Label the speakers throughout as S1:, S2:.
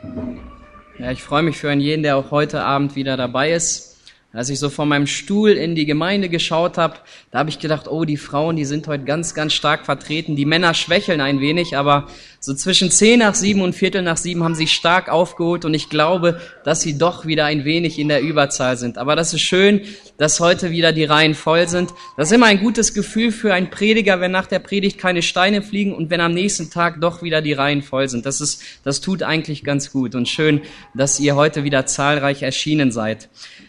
S1: Ja, ich freue mich für jeden, der auch heute Abend wieder dabei ist. Als ich so von meinem Stuhl in die Gemeinde geschaut habe, da habe ich gedacht, oh, die Frauen, die sind heute ganz, ganz stark vertreten. Die Männer schwächeln ein wenig, aber so zwischen 6:50 und 6:45 haben sie stark aufgeholt und ich glaube, dass sie doch wieder ein wenig in der Überzahl sind. Aber das ist schön, dass heute wieder die Reihen voll sind. Das ist immer ein gutes Gefühl für einen Prediger, wenn nach der Predigt keine Steine fliegen und wenn am nächsten Tag doch wieder die Reihen voll sind. Das tut eigentlich ganz gut und schön, dass ihr heute wieder zahlreich erschienen seid.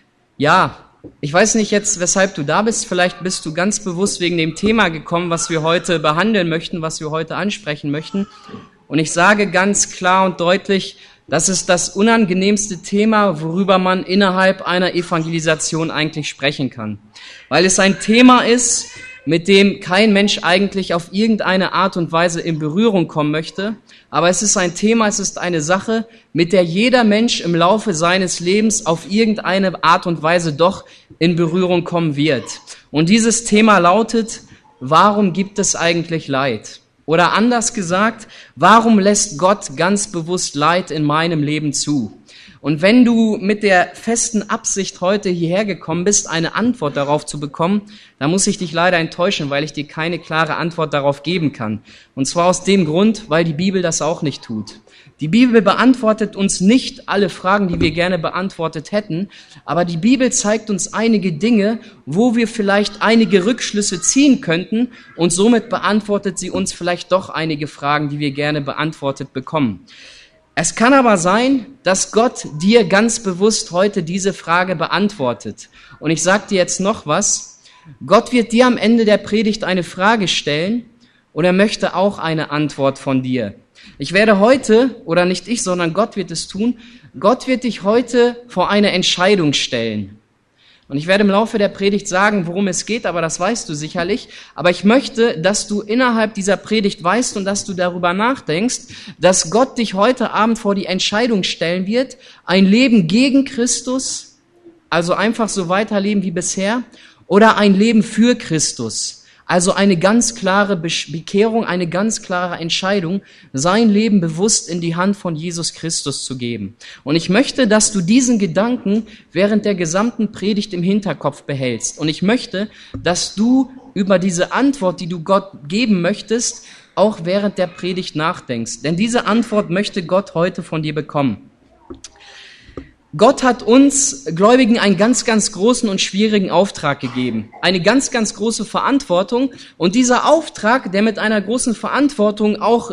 S1: Ja, ich weiß nicht jetzt, weshalb du da bist. Vielleicht bist du ganz bewusst wegen dem Thema gekommen, was wir heute behandeln möchten, was wir heute ansprechen möchten. Und ich sage ganz klar und deutlich, das ist das unangenehmste Thema, worüber man innerhalb einer Evangelisation eigentlich sprechen kann. Weil es ein Thema ist, mit dem kein Mensch eigentlich auf irgendeine Art und Weise in Berührung kommen möchte. Aber es ist ein Thema, es ist eine Sache, mit der jeder Mensch im Laufe seines Lebens auf irgendeine Art und Weise doch in Berührung kommen wird. Und dieses Thema lautet, warum gibt es eigentlich Leid? Oder anders gesagt, warum lässt Gott ganz bewusst Leid in meinem Leben zu? Und wenn du mit der festen Absicht heute hierher gekommen bist, eine Antwort darauf zu bekommen, dann muss ich dich leider enttäuschen, weil ich dir keine klare Antwort darauf geben kann. Und zwar aus dem Grund, weil die Bibel das auch nicht tut. Die Bibel beantwortet uns nicht alle Fragen, die wir gerne beantwortet hätten, aber die Bibel zeigt uns einige Dinge, wo wir vielleicht einige Rückschlüsse ziehen könnten und somit beantwortet sie uns vielleicht doch einige Fragen, die wir gerne beantwortet bekommen. Es kann aber sein, dass Gott dir ganz bewusst heute diese Frage beantwortet. Und ich sage dir jetzt noch was. Gott wird dir am Ende der Predigt eine Frage stellen und er möchte auch eine Antwort von dir. Ich werde heute, oder nicht ich, sondern Gott wird es tun, Gott wird dich heute vor eine Entscheidung stellen. Und ich werde im Laufe der Predigt sagen, worum es geht, aber das weißt du sicherlich. Aber ich möchte, dass du innerhalb dieser Predigt weißt und dass du darüber nachdenkst, dass Gott dich heute Abend vor die Entscheidung stellen wird, ein Leben gegen Christus, also einfach so weiterleben wie bisher, oder ein Leben für Christus. Also eine ganz klare Bekehrung, eine ganz klare Entscheidung, sein Leben bewusst in die Hand von Jesus Christus zu geben. Und ich möchte, dass du diesen Gedanken während der gesamten Predigt im Hinterkopf behältst. Und ich möchte, dass du über diese Antwort, die du Gott geben möchtest, auch während der Predigt nachdenkst. Denn diese Antwort möchte Gott heute von dir bekommen. Gott hat uns Gläubigen einen ganz, ganz großen und schwierigen Auftrag gegeben. Eine ganz, ganz große Verantwortung. Und dieser Auftrag, der mit einer großen Verantwortung auch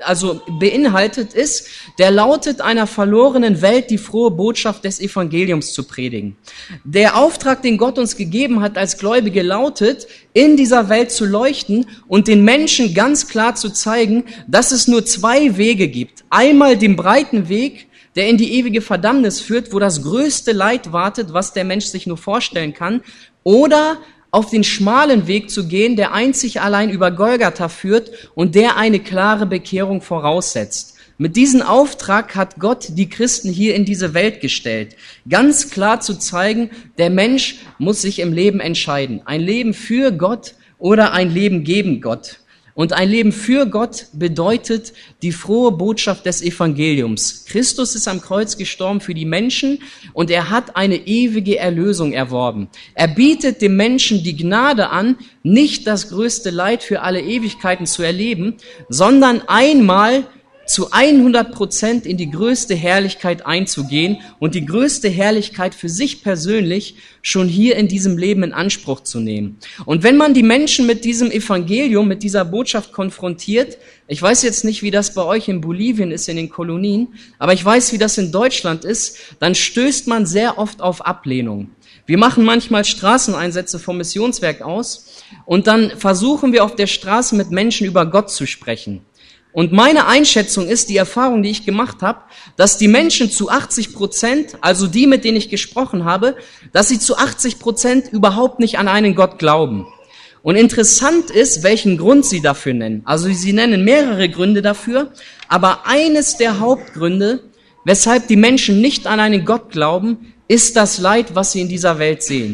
S1: beinhaltet ist, der lautet, einer verlorenen Welt die frohe Botschaft des Evangeliums zu predigen. Der Auftrag, den Gott uns gegeben hat als Gläubige, lautet, in dieser Welt zu leuchten und den Menschen ganz klar zu zeigen, dass es nur zwei Wege gibt. Einmal den breiten Weg, der in die ewige Verdammnis führt, wo das größte Leid wartet, was der Mensch sich nur vorstellen kann, oder auf den schmalen Weg zu gehen, der einzig allein über Golgatha führt und der eine klare Bekehrung voraussetzt. Mit diesem Auftrag hat Gott die Christen hier in diese Welt gestellt, ganz klar zu zeigen, der Mensch muss sich im Leben entscheiden, ein Leben für Gott oder ein Leben gegen Gott. Und ein Leben für Gott bedeutet die frohe Botschaft des Evangeliums. Christus ist am Kreuz gestorben für die Menschen und er hat eine ewige Erlösung erworben. Er bietet dem Menschen die Gnade an, nicht das größte Leid für alle Ewigkeiten zu erleben, sondern einmal zu 100% in die größte Herrlichkeit einzugehen und die größte Herrlichkeit für sich persönlich schon hier in diesem Leben in Anspruch zu nehmen. Und wenn man die Menschen mit diesem Evangelium, mit dieser Botschaft konfrontiert, ich weiß jetzt nicht, wie das bei euch in Bolivien ist, in den Kolonien, aber ich weiß, wie das in Deutschland ist, dann stößt man sehr oft auf Ablehnung. Wir machen manchmal Straßeneinsätze vom Missionswerk aus und dann versuchen wir auf der Straße mit Menschen über Gott zu sprechen. Und meine Einschätzung ist, die Erfahrung, die ich gemacht habe, dass die Menschen zu 80%, also die, mit denen ich gesprochen habe, dass sie zu 80% überhaupt nicht an einen Gott glauben. Und interessant ist, welchen Grund sie dafür nennen. Also sie nennen mehrere Gründe dafür, aber eines der Hauptgründe, weshalb die Menschen nicht an einen Gott glauben, ist das Leid, was sie in dieser Welt sehen.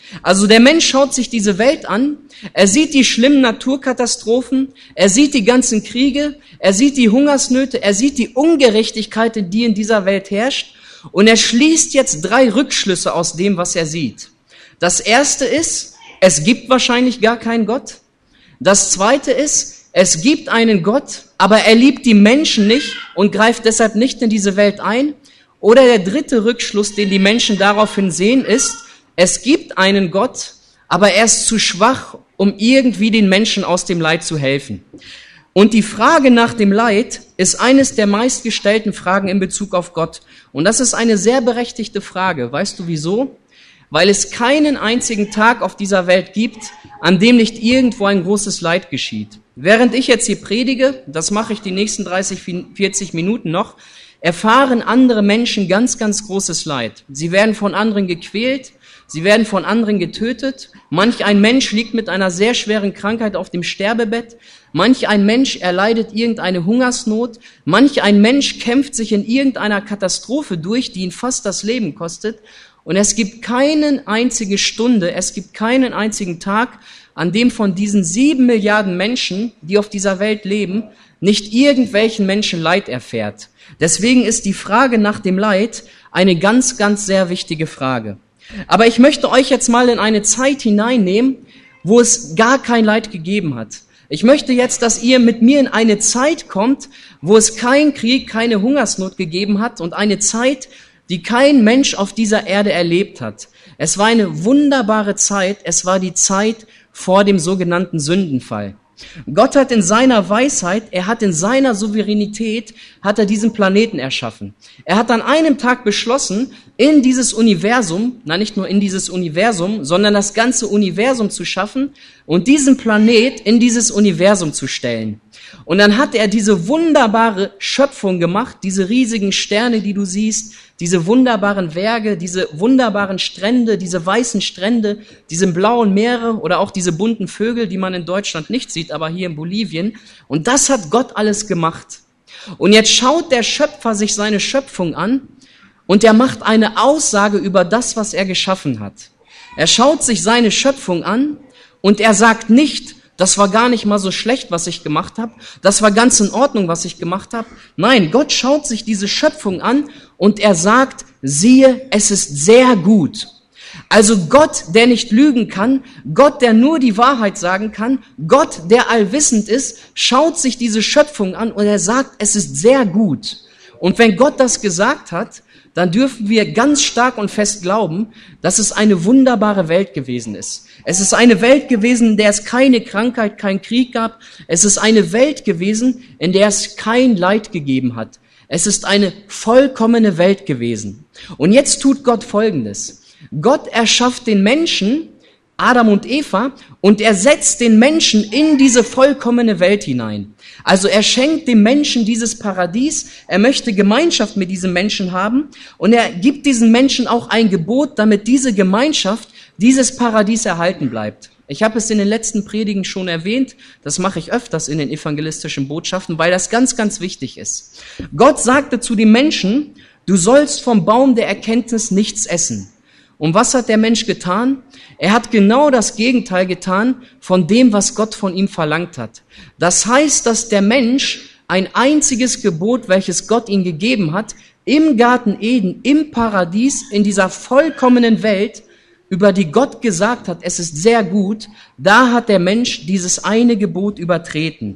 S1: Also der Mensch schaut sich diese Welt an, er sieht die schlimmen Naturkatastrophen, er sieht die ganzen Kriege, er sieht die Hungersnöte, er sieht die Ungerechtigkeit, die in dieser Welt herrscht, und er schließt jetzt 3 Rückschlüsse aus dem, was er sieht. Das erste ist, es gibt wahrscheinlich gar keinen Gott. Das zweite ist, es gibt einen Gott, aber er liebt die Menschen nicht und greift deshalb nicht in diese Welt ein. Oder der dritte Rückschluss, den die Menschen daraufhin sehen, ist, es gibt einen Gott, aber er ist zu schwach, um irgendwie den Menschen aus dem Leid zu helfen. Und die Frage nach dem Leid ist eines der meistgestellten Fragen in Bezug auf Gott. Und das ist eine sehr berechtigte Frage. Weißt du wieso? Weil es keinen einzigen Tag auf dieser Welt gibt, an dem nicht irgendwo ein großes Leid geschieht. Während ich jetzt hier predige, das mache ich die nächsten 30, 40 Minuten noch, erfahren andere Menschen ganz, ganz großes Leid. Sie werden von anderen gequält, sie werden von anderen getötet. Manch ein Mensch liegt mit einer sehr schweren Krankheit auf dem Sterbebett. Manch ein Mensch erleidet irgendeine Hungersnot. Manch ein Mensch kämpft sich in irgendeiner Katastrophe durch, die ihn fast das Leben kostet. Und es gibt keine einzige Stunde, es gibt keinen einzigen Tag, an dem von diesen 7 Milliarden Menschen, die auf dieser Welt leben, nicht irgendwelchen Menschen Leid erfährt. Deswegen ist die Frage nach dem Leid eine ganz, ganz sehr wichtige Frage. Aber ich möchte euch jetzt mal in eine Zeit hineinnehmen, wo es gar kein Leid gegeben hat. Ich möchte jetzt, dass ihr mit mir in eine Zeit kommt, wo es keinen Krieg, keine Hungersnot gegeben hat und eine Zeit, die kein Mensch auf dieser Erde erlebt hat. Es war eine wunderbare Zeit, es war die Zeit vor dem sogenannten Sündenfall. Gott hat in seiner Weisheit, er hat in seiner Souveränität, hat er diesen Planeten erschaffen. Er hat an einem Tag beschlossen, in dieses Universum, nicht nur in dieses Universum, sondern das ganze Universum zu schaffen und diesen Planet in dieses Universum zu stellen. Und dann hat er diese wunderbare Schöpfung gemacht, diese riesigen Sterne, die du siehst, diese wunderbaren Berge, diese wunderbaren Strände, diese weißen Strände, diese blauen Meere oder auch diese bunten Vögel, die man in Deutschland nicht sieht, aber hier in Bolivien. Und das hat Gott alles gemacht. Und jetzt schaut der Schöpfer sich seine Schöpfung an und er macht eine Aussage über das, was er geschaffen hat. Er schaut sich seine Schöpfung an und er sagt nicht, das war gar nicht mal so schlecht, was ich gemacht habe. Das war ganz in Ordnung, was ich gemacht habe. Nein, Gott schaut sich diese Schöpfung an und er sagt, siehe, es ist sehr gut. Also Gott, der nicht lügen kann, Gott, der nur die Wahrheit sagen kann, Gott, der allwissend ist, schaut sich diese Schöpfung an und er sagt, es ist sehr gut. Und wenn Gott das gesagt hat, dann dürfen wir ganz stark und fest glauben, dass es eine wunderbare Welt gewesen ist. Es ist eine Welt gewesen, in der es keine Krankheit, keinen Krieg gab. Es ist eine Welt gewesen, in der es kein Leid gegeben hat. Es ist eine vollkommene Welt gewesen. Und jetzt tut Gott Folgendes. Gott erschafft den Menschen, Adam und Eva, und er setzt den Menschen in diese vollkommene Welt hinein. Also er schenkt dem Menschen dieses Paradies, er möchte Gemeinschaft mit diesem Menschen haben und er gibt diesen Menschen auch ein Gebot, damit diese Gemeinschaft, dieses Paradies erhalten bleibt. Ich habe es in den letzten Predigen schon erwähnt, das mache ich öfters in den evangelistischen Botschaften, weil das ganz, ganz wichtig ist. Gott sagte zu dem Menschen, du sollst vom Baum der Erkenntnis nichts essen. Und was hat der Mensch getan? Er hat genau das Gegenteil getan von dem, was Gott von ihm verlangt hat. Das heißt, dass der Mensch ein einziges Gebot, welches Gott ihm gegeben hat, im Garten Eden, im Paradies, in dieser vollkommenen Welt, über die Gott gesagt hat, es ist sehr gut, da hat der Mensch dieses eine Gebot übertreten.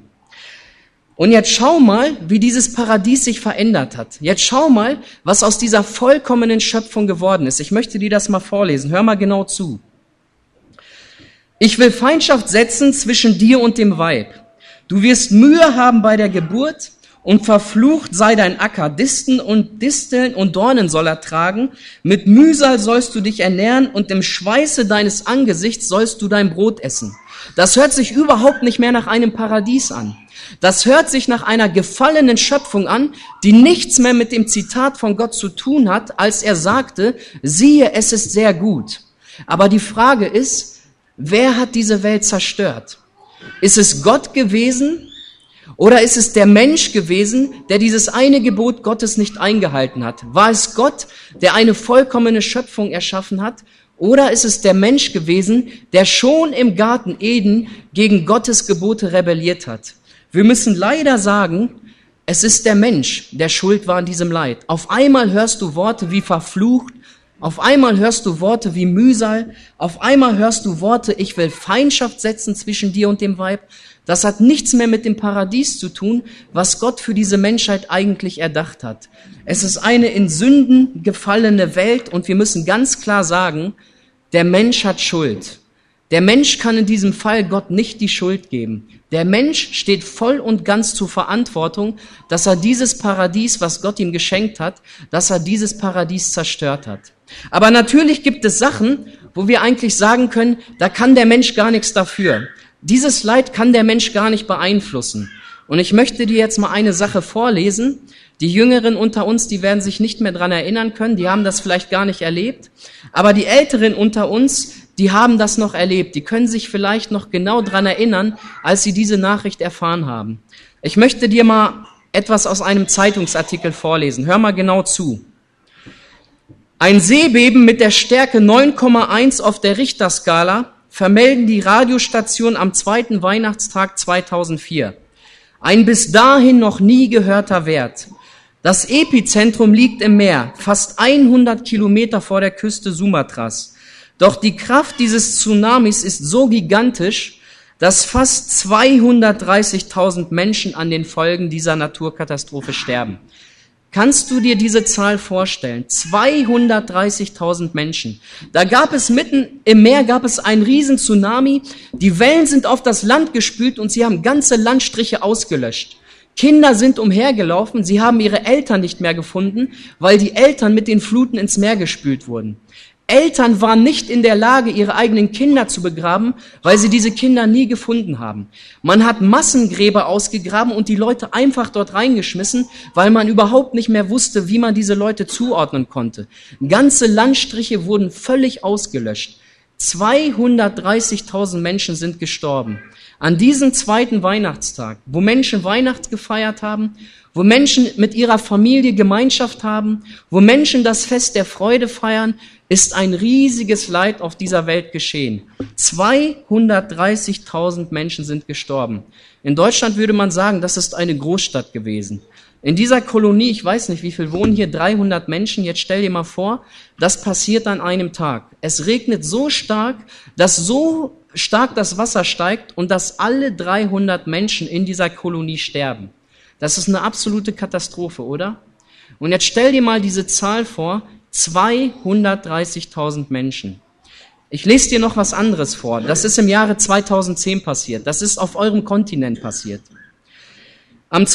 S1: Und jetzt schau mal, wie dieses Paradies sich verändert hat. Jetzt schau mal, was aus dieser vollkommenen Schöpfung geworden ist. Ich möchte dir das mal vorlesen. Hör mal genau zu. Ich will Feindschaft setzen zwischen dir und dem Weib. Du wirst Mühe haben bei der Geburt und verflucht sei dein Acker. Disteln und Dornen soll er tragen. Mit Mühsal sollst du dich ernähren und im Schweiße deines Angesichts sollst du dein Brot essen. Das hört sich überhaupt nicht mehr nach einem Paradies an. Das hört sich nach einer gefallenen Schöpfung an, die nichts mehr mit dem Zitat von Gott zu tun hat, als er sagte, siehe, es ist sehr gut. Aber die Frage ist, wer hat diese Welt zerstört? Ist es Gott gewesen oder ist es der Mensch gewesen, der dieses eine Gebot Gottes nicht eingehalten hat? War es Gott, der eine vollkommene Schöpfung erschaffen hat? Oder ist es der Mensch gewesen, der schon im Garten Eden gegen Gottes Gebote rebelliert hat? Wir müssen leider sagen, es ist der Mensch, der schuld war an diesem Leid. Auf einmal hörst du Worte wie verflucht, auf einmal hörst du Worte wie Mühsal, auf einmal hörst du Worte, ich will Feindschaft setzen zwischen dir und dem Weib. Das hat nichts mehr mit dem Paradies zu tun, was Gott für diese Menschheit eigentlich erdacht hat. Es ist eine in Sünden gefallene Welt und wir müssen ganz klar sagen, der Mensch hat Schuld. Der Mensch kann in diesem Fall Gott nicht die Schuld geben. Der Mensch steht voll und ganz zur Verantwortung, dass er dieses Paradies, was Gott ihm geschenkt hat, dass er dieses Paradies zerstört hat. Aber natürlich gibt es Sachen, wo wir eigentlich sagen können, da kann der Mensch gar nichts dafür. Dieses Leid kann der Mensch gar nicht beeinflussen. Und ich möchte dir jetzt mal eine Sache vorlesen. Die Jüngeren unter uns, die werden sich nicht mehr dran erinnern können, die haben das vielleicht gar nicht erlebt. Aber die Älteren unter uns, die haben das noch erlebt. Die können sich vielleicht noch genau dran erinnern, als sie diese Nachricht erfahren haben. Ich möchte dir mal etwas aus einem Zeitungsartikel vorlesen. Hör mal genau zu. Ein Seebeben mit der Stärke 9,1 auf der Richterskala vermelden die Radiostationen am zweiten Weihnachtstag 2004. Ein bis dahin noch nie gehörter Wert. Das Epizentrum liegt im Meer, fast 100 Kilometer vor der Küste Sumatras. Doch die Kraft dieses Tsunamis ist so gigantisch, dass fast 230.000 Menschen an den Folgen dieser Naturkatastrophe sterben. Kannst du dir diese Zahl vorstellen? 230.000 Menschen. Da gab es mitten im Meer einen riesen Tsunami. Die Wellen sind auf das Land gespült und sie haben ganze Landstriche ausgelöscht. Kinder sind umhergelaufen, sie haben ihre Eltern nicht mehr gefunden, weil die Eltern mit den Fluten ins Meer gespült wurden. Eltern waren nicht in der Lage, ihre eigenen Kinder zu begraben, weil sie diese Kinder nie gefunden haben. Man hat Massengräber ausgegraben und die Leute einfach dort reingeschmissen, weil man überhaupt nicht mehr wusste, wie man diese Leute zuordnen konnte. Ganze Landstriche wurden völlig ausgelöscht. 230.000 Menschen sind gestorben. An diesem zweiten Weihnachtstag, wo Menschen Weihnachten gefeiert haben, wo Menschen mit ihrer Familie Gemeinschaft haben, wo Menschen das Fest der Freude feiern, ist ein riesiges Leid auf dieser Welt geschehen. 230.000 Menschen sind gestorben. In Deutschland würde man sagen, das ist eine Großstadt gewesen. In dieser Kolonie, ich weiß nicht, wie viel wohnen hier, 300 Menschen. Jetzt stell dir mal vor, das passiert an einem Tag. Es regnet so stark, dass so stark das Wasser steigt und dass alle 300 Menschen in dieser Kolonie sterben. Das ist eine absolute Katastrophe, oder? Und jetzt stell dir mal diese Zahl vor, 230.000 Menschen. Ich lese dir noch was anderes vor. Das ist im Jahre 2010 passiert. Das ist auf eurem Kontinent passiert. Am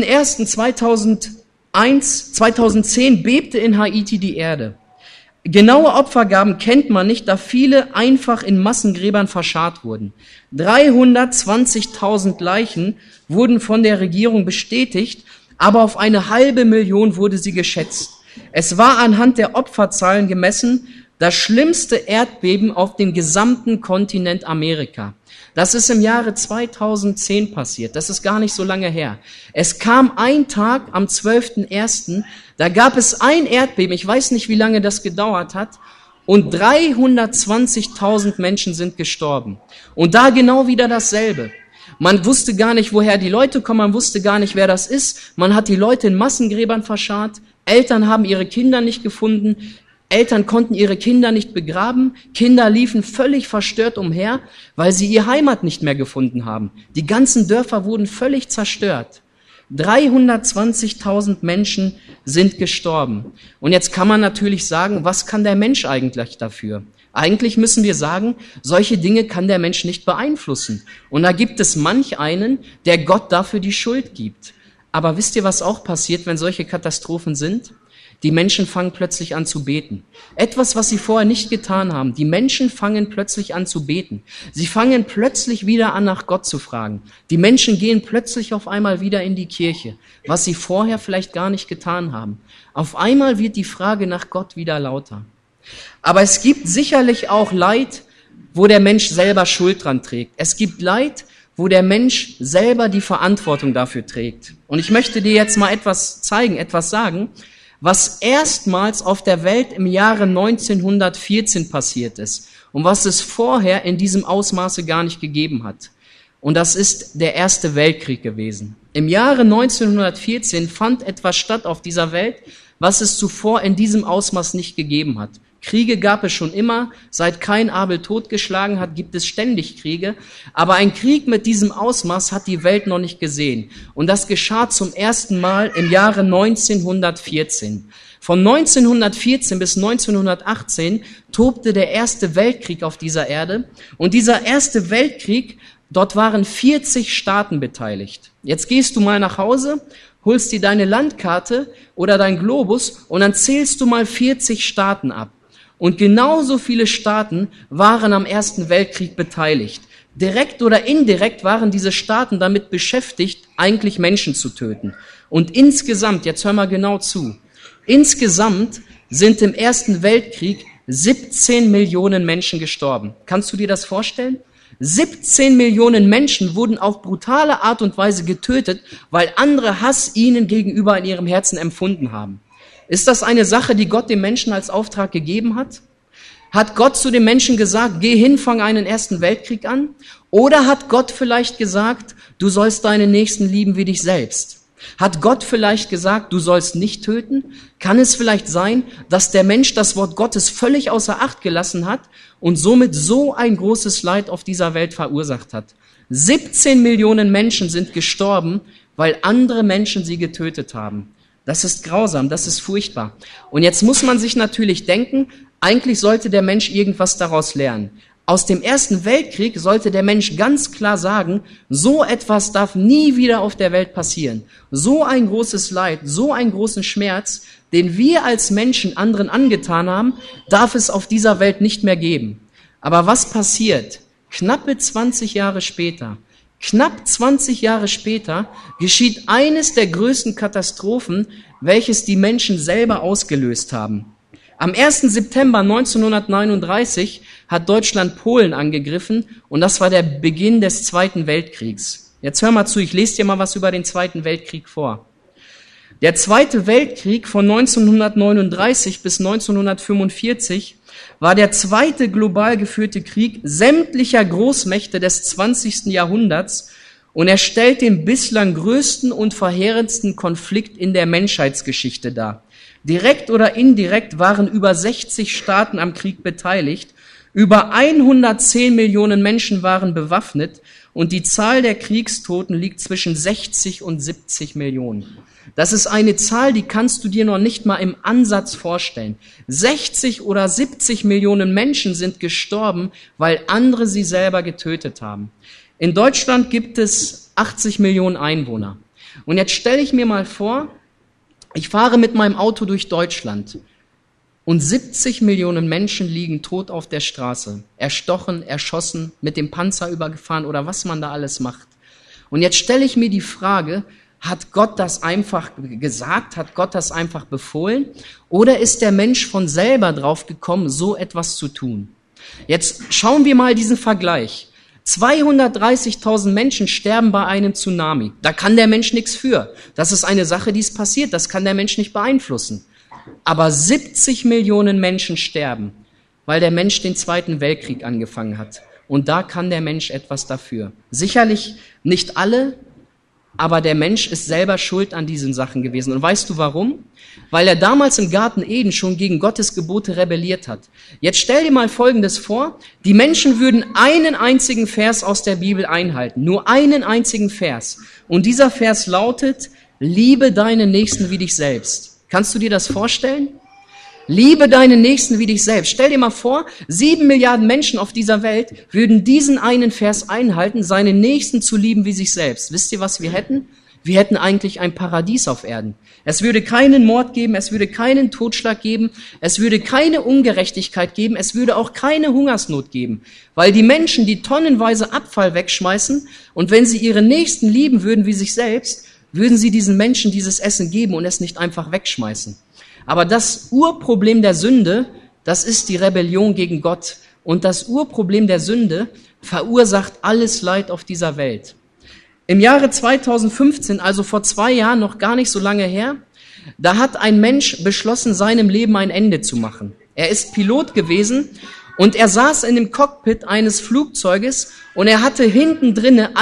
S1: 12.01.2010 bebte in Haiti die Erde. Genaue Opfergaben kennt man nicht, da viele einfach in Massengräbern verscharrt wurden. 320.000 Leichen wurden von der Regierung bestätigt, aber auf 500.000 wurde sie geschätzt. Es war anhand der Opferzahlen gemessen das schlimmste Erdbeben auf dem gesamten Kontinent Amerika. Das ist im Jahre 2010 passiert. Das ist gar nicht so lange her. Es kam ein Tag am 12.01., da gab es ein Erdbeben, ich weiß nicht, wie lange das gedauert hat, und 320.000 Menschen sind gestorben. Und da genau wieder dasselbe. Man wusste gar nicht, woher die Leute kommen, man wusste gar nicht, wer das ist. Man hat die Leute in Massengräbern verscharrt. Eltern haben ihre Kinder nicht gefunden. Eltern konnten ihre Kinder nicht begraben. Kinder liefen völlig verstört umher, weil sie ihre Heimat nicht mehr gefunden haben. Die ganzen Dörfer wurden völlig zerstört. 320.000 Menschen sind gestorben. Und jetzt kann man natürlich sagen, was kann der Mensch eigentlich dafür? Eigentlich müssen wir sagen, solche Dinge kann der Mensch nicht beeinflussen. Und da gibt es manch einen, der Gott dafür die Schuld gibt. Aber wisst ihr, was auch passiert, wenn solche Katastrophen sind? Die Menschen fangen plötzlich an zu beten. Etwas, was sie vorher nicht getan haben. Die Menschen fangen plötzlich an zu beten. Sie fangen plötzlich wieder an, nach Gott zu fragen. Die Menschen gehen plötzlich auf einmal wieder in die Kirche, was sie vorher vielleicht gar nicht getan haben. Auf einmal wird die Frage nach Gott wieder lauter. Aber es gibt sicherlich auch Leid, wo der Mensch selber Schuld dran trägt. Es gibt Leid, wo der Mensch selber die Verantwortung dafür trägt. Und ich möchte dir jetzt mal etwas zeigen, etwas sagen, was erstmals auf der Welt im Jahre 1914 passiert ist und was es vorher in diesem Ausmaße gar nicht gegeben hat. Und das ist der Erste Weltkrieg gewesen. Im Jahre 1914 fand etwas statt auf dieser Welt, was es zuvor in diesem Ausmaß nicht gegeben hat. Kriege gab es schon immer, seit Kain Abel totgeschlagen hat, gibt es ständig Kriege, aber ein Krieg mit diesem Ausmaß hat die Welt noch nicht gesehen. Und das geschah zum ersten Mal im Jahre 1914. Von 1914 bis 1918 tobte der Erste Weltkrieg auf dieser Erde und dieser Erste Weltkrieg, dort waren 40 Staaten beteiligt. Jetzt gehst du mal nach Hause, holst dir deine Landkarte oder dein Globus und dann zählst du mal 40 Staaten ab. Und genauso viele Staaten waren am Ersten Weltkrieg beteiligt. Direkt oder indirekt waren diese Staaten damit beschäftigt, eigentlich Menschen zu töten. Und insgesamt, jetzt hör mal genau zu, insgesamt sind im Ersten Weltkrieg 17 Millionen Menschen gestorben. Kannst du dir das vorstellen? 17 Millionen Menschen wurden auf brutale Art und Weise getötet, weil andere Hass ihnen gegenüber in ihrem Herzen empfunden haben. Ist das eine Sache, die Gott dem Menschen als Auftrag gegeben hat? Hat Gott zu dem Menschen gesagt, geh hin, fang einen Ersten Weltkrieg an? Oder hat Gott vielleicht gesagt, du sollst deinen Nächsten lieben wie dich selbst? Hat Gott vielleicht gesagt, du sollst nicht töten? Kann es vielleicht sein, dass der Mensch das Wort Gottes völlig außer Acht gelassen hat und somit so ein großes Leid auf dieser Welt verursacht hat? 17 Millionen Menschen sind gestorben, weil andere Menschen sie getötet haben. Das ist grausam, das ist furchtbar. Und jetzt muss man sich natürlich denken, eigentlich sollte der Mensch irgendwas daraus lernen. Aus dem Ersten Weltkrieg sollte der Mensch ganz klar sagen, so etwas darf nie wieder auf der Welt passieren. So ein großes Leid, so einen großen Schmerz, den wir als Menschen anderen angetan haben, darf es auf dieser Welt nicht mehr geben. Aber was passiert? Knapp 20 Jahre später geschieht eines der größten Katastrophen, welches die Menschen selber ausgelöst haben. Am 1. September 1939 hat Deutschland Polen angegriffen und das war der Beginn des Zweiten Weltkriegs. Jetzt hör mal zu, ich lese dir mal was über den Zweiten Weltkrieg vor. Der Zweite Weltkrieg von 1939 bis 1945 war der zweite global geführte Krieg sämtlicher Großmächte des 20. Jahrhunderts und er stellt den bislang größten und verheerendsten Konflikt in der Menschheitsgeschichte dar. Direkt oder indirekt waren über 60 Staaten am Krieg beteiligt, über 110 Millionen Menschen waren bewaffnet und die Zahl der Kriegstoten liegt zwischen 60 und 70 Millionen. Das ist eine Zahl, die kannst du dir noch nicht mal im Ansatz vorstellen. 60 oder 70 Millionen Menschen sind gestorben, weil andere sie selber getötet haben. In Deutschland gibt es 80 Millionen Einwohner. Und jetzt stelle ich mir mal vor, ich fahre mit meinem Auto durch Deutschland und 70 Millionen Menschen liegen tot auf der Straße, erstochen, erschossen, mit dem Panzer übergefahren oder was man da alles macht. Und jetzt stelle ich mir die Frage, hat Gott das einfach gesagt? Hat Gott das einfach befohlen? Oder ist der Mensch von selber drauf gekommen, so etwas zu tun? Jetzt schauen wir mal diesen Vergleich. 230.000 Menschen sterben bei einem Tsunami. Da kann der Mensch nichts für. Das ist eine Sache, die ist passiert. Das kann der Mensch nicht beeinflussen. Aber 70 Millionen Menschen sterben, weil der Mensch den Zweiten Weltkrieg angefangen hat. Und da kann der Mensch etwas dafür. Sicherlich nicht alle, aber der Mensch ist selber schuld an diesen Sachen gewesen. Und weißt du warum? Weil er damals im Garten Eden schon gegen Gottes Gebote rebelliert hat. Jetzt stell dir mal Folgendes vor. Die Menschen würden einen einzigen Vers aus der Bibel einhalten. Nur einen einzigen Vers. Und dieser Vers lautet, liebe deinen Nächsten wie dich selbst. Kannst du dir das vorstellen? Liebe deinen Nächsten wie dich selbst. Stell dir mal vor, 7 Milliarden Menschen auf dieser Welt würden diesen einen Vers einhalten, seinen Nächsten zu lieben wie sich selbst. Wisst ihr, was wir hätten? Wir hätten eigentlich ein Paradies auf Erden. Es würde keinen Mord geben, es würde keinen Totschlag geben, es würde keine Ungerechtigkeit geben, es würde auch keine Hungersnot geben. Weil die Menschen, die tonnenweise Abfall wegschmeißen und wenn sie ihren Nächsten lieben würden wie sich selbst, würden sie diesen Menschen dieses Essen geben und es nicht einfach wegschmeißen. Aber das Urproblem der Sünde, das ist die Rebellion gegen Gott. Und das Urproblem der Sünde verursacht alles Leid auf dieser Welt. Im Jahre 2015, also vor 2 Jahren, noch gar nicht so lange her, Da hat ein Mensch beschlossen, seinem Leben ein Ende zu machen. Er ist Pilot gewesen und er saß in dem Cockpit eines Flugzeuges und er hatte hinten drinne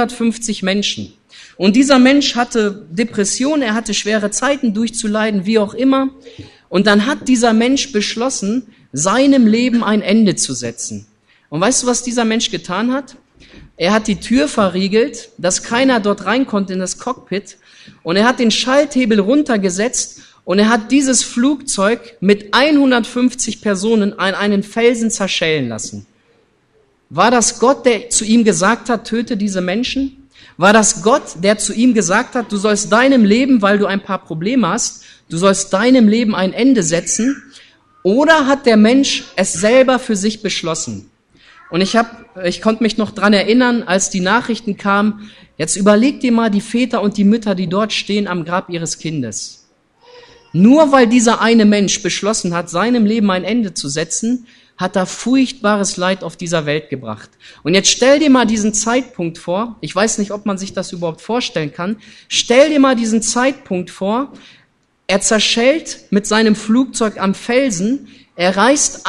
S1: 150 Menschen. Und dieser Mensch hatte Depressionen, er hatte schwere Zeiten durchzuleiden, wie auch immer. Und dann hat dieser Mensch beschlossen, seinem Leben ein Ende zu setzen. Und weißt du, was dieser Mensch getan hat? Er hat die Tür verriegelt, dass keiner dort rein konnte in das Cockpit. Und er hat den Schalthebel runtergesetzt und er hat dieses Flugzeug mit 150 Personen an einen Felsen zerschellen lassen. War das Gott, der zu ihm gesagt hat, töte diese Menschen? War das Gott, der zu ihm gesagt hat, du sollst deinem Leben, weil du ein paar Probleme hast, du sollst deinem Leben ein Ende setzen? Oder hat der Mensch es selber für sich beschlossen? Und ich konnte mich noch dran erinnern, als die Nachrichten kamen, jetzt überleg dir mal die Väter und die Mütter, die dort stehen am Grab ihres Kindes. Nur weil dieser eine Mensch beschlossen hat, seinem Leben ein Ende zu setzen, hat er furchtbares Leid auf dieser Welt gebracht. Und jetzt stell dir mal diesen Zeitpunkt vor, ich weiß nicht, ob man sich das überhaupt vorstellen kann, stell dir mal diesen Zeitpunkt vor, er zerschellt mit seinem Flugzeug am Felsen, er reißt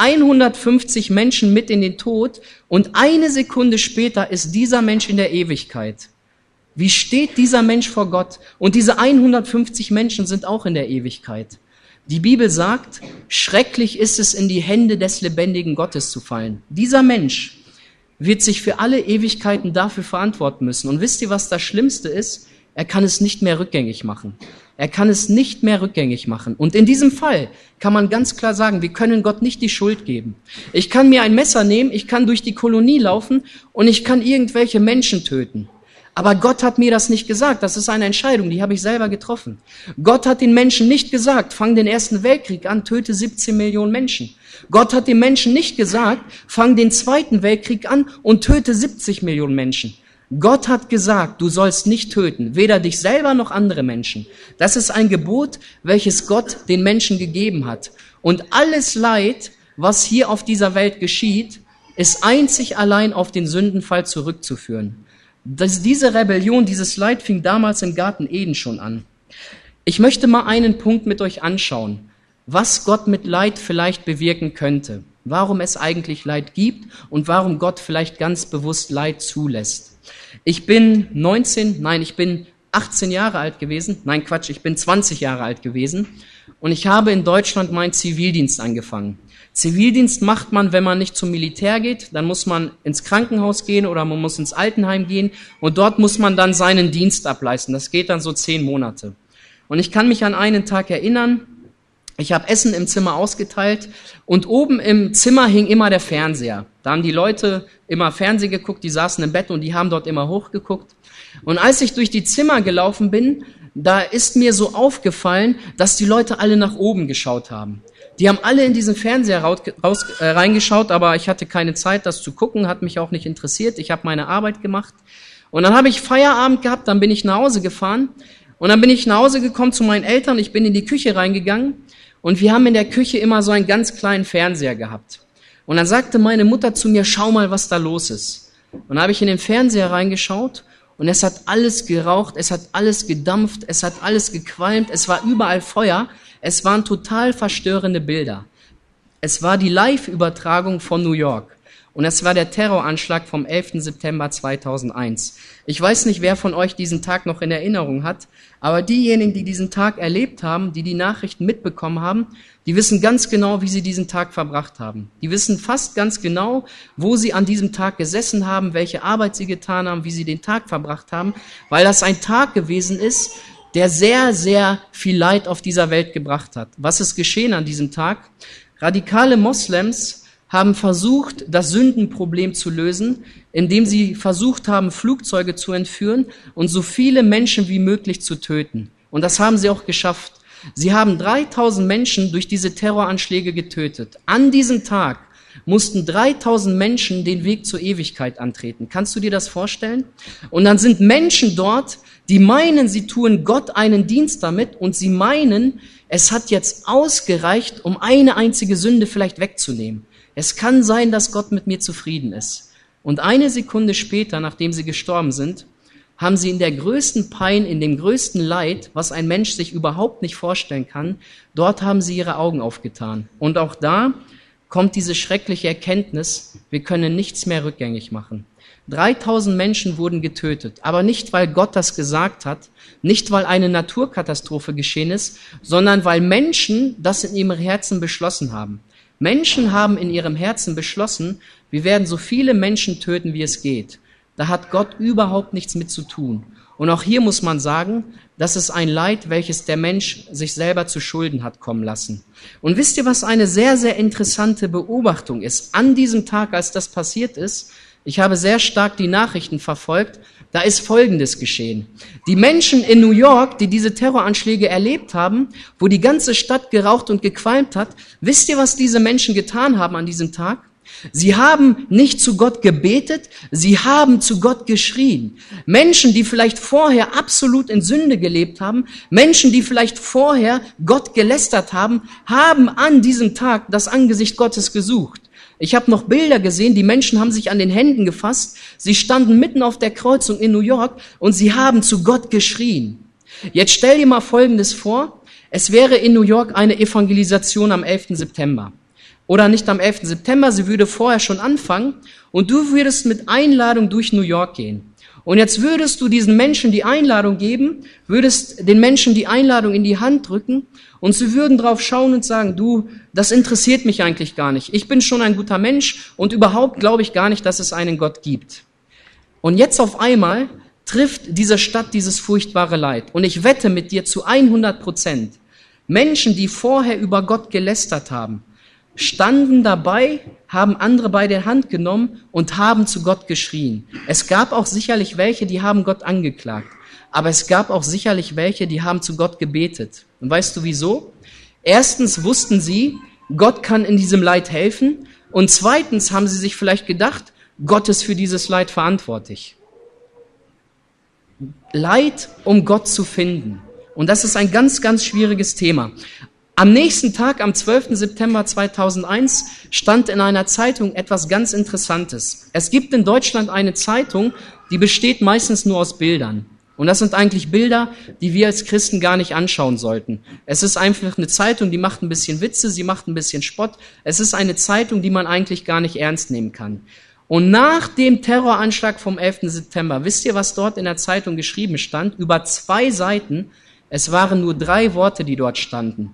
S1: 150 Menschen mit in den Tod und eine Sekunde später ist dieser Mensch in der Ewigkeit. Wie steht dieser Mensch vor Gott? Und diese 150 Menschen sind auch in der Ewigkeit. Die Bibel sagt, schrecklich ist es, in die Hände des lebendigen Gottes zu fallen. Dieser Mensch wird sich für alle Ewigkeiten dafür verantworten müssen. Und wisst ihr, was das Schlimmste ist? Er kann es nicht mehr rückgängig machen. Er kann es nicht mehr rückgängig machen. Und in diesem Fall kann man ganz klar sagen, wir können Gott nicht die Schuld geben. Ich kann mir ein Messer nehmen, ich kann durch die Kolonie laufen und ich kann irgendwelche Menschen töten. Aber Gott hat mir das nicht gesagt. Das ist eine Entscheidung, die habe ich selber getroffen. Gott hat den Menschen nicht gesagt, fang den Ersten Weltkrieg an, töte 17 Millionen Menschen. Gott hat den Menschen nicht gesagt, fang den Zweiten Weltkrieg an und töte 70 Millionen Menschen. Gott hat gesagt, du sollst nicht töten, weder dich selber noch andere Menschen. Das ist ein Gebot, welches Gott den Menschen gegeben hat. Und alles Leid, was hier auf dieser Welt geschieht, ist einzig allein auf den Sündenfall zurückzuführen. Diese Rebellion, dieses Leid fing damals im Garten Eden schon an. Ich möchte mal einen Punkt mit euch anschauen, was Gott mit Leid vielleicht bewirken könnte, warum es eigentlich Leid gibt und warum Gott vielleicht ganz bewusst Leid zulässt. Ich bin 18 Jahre alt gewesen, ich bin 20 Jahre alt gewesen und ich habe in Deutschland meinen Zivildienst angefangen. Zivildienst macht man, wenn man nicht zum Militär geht, dann muss man ins Krankenhaus gehen oder man muss ins Altenheim gehen und dort muss man dann seinen Dienst ableisten. Das geht dann so 10 Monate. Und ich kann mich an einen Tag erinnern, ich habe Essen im Zimmer ausgeteilt und oben im Zimmer hing immer der Fernseher. Da haben die Leute immer Fernsehen geguckt, die saßen im Bett und die haben dort immer hochgeguckt. Und als ich durch die Zimmer gelaufen bin, da ist mir so aufgefallen, dass die Leute alle nach oben geschaut haben. Die haben alle in diesen Fernseher reingeschaut, aber ich hatte keine Zeit, das zu gucken, hat mich auch nicht interessiert. Ich habe meine Arbeit gemacht. Und dann habe ich Feierabend gehabt, dann bin ich nach Hause gefahren. Und dann bin ich nach Hause gekommen zu meinen Eltern, ich bin in die Küche reingegangen. Und wir haben in der Küche immer so einen ganz kleinen Fernseher gehabt. Und dann sagte meine Mutter zu mir, schau mal, was da los ist. Und dann habe ich in den Fernseher reingeschaut und es hat alles geraucht, es hat alles gedampft, es hat alles gequalmt, es war überall Feuer. Es waren total verstörende Bilder. Es war die Live-Übertragung von New York. Und es war der Terroranschlag vom 11. September 2001. Ich weiß nicht, wer von euch diesen Tag noch in Erinnerung hat, aber diejenigen, die diesen Tag erlebt haben, die Nachrichten mitbekommen haben, die wissen ganz genau, wie sie diesen Tag verbracht haben. Die wissen fast ganz genau, wo sie an diesem Tag gesessen haben, welche Arbeit sie getan haben, wie sie den Tag verbracht haben, weil das ein Tag gewesen ist, der sehr, sehr viel Leid auf dieser Welt gebracht hat. Was ist geschehen an diesem Tag? Radikale Moslems haben versucht, das Sündenproblem zu lösen, indem sie versucht haben, Flugzeuge zu entführen und so viele Menschen wie möglich zu töten. Und das haben sie auch geschafft. Sie haben 3000 Menschen durch diese Terroranschläge getötet. An diesem Tag mussten 3000 Menschen den Weg zur Ewigkeit antreten. Kannst du dir das vorstellen? Und dann sind Menschen dort, die meinen, sie tun Gott einen Dienst damit und sie meinen, es hat jetzt ausgereicht, um eine einzige Sünde vielleicht wegzunehmen. Es kann sein, dass Gott mit mir zufrieden ist. Und eine Sekunde später, nachdem sie gestorben sind, haben sie in der größten Pein, in dem größten Leid, was ein Mensch sich überhaupt nicht vorstellen kann, dort haben sie ihre Augen aufgetan. Und auch da kommt diese schreckliche Erkenntnis, wir können nichts mehr rückgängig machen. 3000 Menschen wurden getötet, aber nicht, weil Gott das gesagt hat, nicht, weil eine Naturkatastrophe geschehen ist, sondern weil Menschen das in ihrem Herzen beschlossen haben. Menschen haben in ihrem Herzen beschlossen, wir werden so viele Menschen töten, wie es geht. Da hat Gott überhaupt nichts mit zu tun. Und auch hier muss man sagen, das ist ein Leid, welches der Mensch sich selber zu Schulden hat kommen lassen. Und wisst ihr, was eine sehr, sehr interessante Beobachtung ist? An diesem Tag, als das passiert ist, ich habe sehr stark die Nachrichten verfolgt, da ist Folgendes geschehen. Die Menschen in New York, die diese Terroranschläge erlebt haben, wo die ganze Stadt geraucht und gequalmt hat, wisst ihr, was diese Menschen getan haben an diesem Tag? Sie haben nicht zu Gott gebetet, sie haben zu Gott geschrien. Menschen, die vielleicht vorher absolut in Sünde gelebt haben, Menschen, die vielleicht vorher Gott gelästert haben, haben an diesem Tag das Angesicht Gottes gesucht. Ich habe noch Bilder gesehen, die Menschen haben sich an den Händen gefasst, sie standen mitten auf der Kreuzung in New York und sie haben zu Gott geschrien. Jetzt stell dir mal Folgendes vor, es wäre in New York eine Evangelisation am 11. September. Oder nicht am 11. September, sie würde vorher schon anfangen und du würdest mit Einladung durch New York gehen. Und jetzt würdest du diesen Menschen die Einladung geben, würdest den Menschen die Einladung in die Hand drücken und sie würden drauf schauen und sagen, du, das interessiert mich eigentlich gar nicht. Ich bin schon ein guter Mensch und überhaupt glaube ich gar nicht, dass es einen Gott gibt. Und jetzt auf einmal trifft diese Stadt dieses furchtbare Leid. Und ich wette mit dir zu 100%, Menschen, die vorher über Gott gelästert haben, standen dabei, haben andere bei der Hand genommen und haben zu Gott geschrien. Es gab auch sicherlich welche, die haben Gott angeklagt. Aber es gab auch sicherlich welche, die haben zu Gott gebetet. Und weißt du wieso? Erstens wussten sie, Gott kann in diesem Leid helfen. Und zweitens haben sie sich vielleicht gedacht, Gott ist für dieses Leid verantwortlich. Leid, um Gott zu finden. Und das ist ein ganz, ganz schwieriges Thema. Am nächsten Tag, am 12. September 2001, stand in einer Zeitung etwas ganz Interessantes. Es gibt in Deutschland eine Zeitung, die besteht meistens nur aus Bildern. Und das sind eigentlich Bilder, die wir als Christen gar nicht anschauen sollten. Es ist einfach eine Zeitung, die macht ein bisschen Witze, sie macht ein bisschen Spott. Es ist eine Zeitung, die man eigentlich gar nicht ernst nehmen kann. Und nach dem Terroranschlag vom 11. September, wisst ihr, was dort in der Zeitung geschrieben stand? Über 2 Seiten, es waren nur 3 Worte, die dort standen.